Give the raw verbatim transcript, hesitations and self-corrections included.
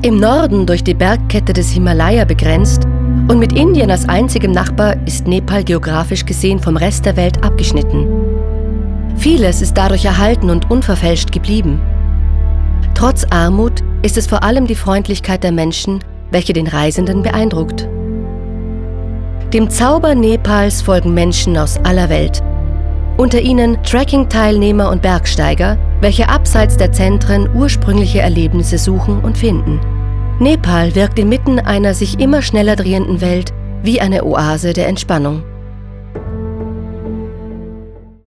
Im Norden durch die Bergkette des Himalaya begrenzt und mit Indien als einzigem Nachbar ist Nepal geografisch gesehen vom Rest der Welt abgeschnitten. Vieles ist dadurch erhalten und unverfälscht geblieben. Trotz Armut ist es vor allem die Freundlichkeit der Menschen, welche den Reisenden beeindruckt. Dem Zauber Nepals folgen Menschen aus aller Welt. Unter ihnen Trekking-Teilnehmer und Bergsteiger, welche abseits der Zentren ursprüngliche Erlebnisse suchen und finden. Nepal wirkt inmitten einer sich immer schneller drehenden Welt wie eine Oase der Entspannung.